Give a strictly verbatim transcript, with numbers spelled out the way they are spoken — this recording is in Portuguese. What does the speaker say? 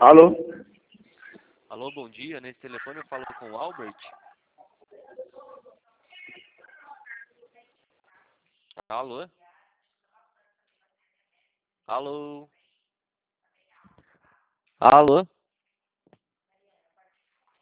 Alô? Alô, bom dia. Nesse telefone eu falo com o Albert. Alô? Alô? Alô?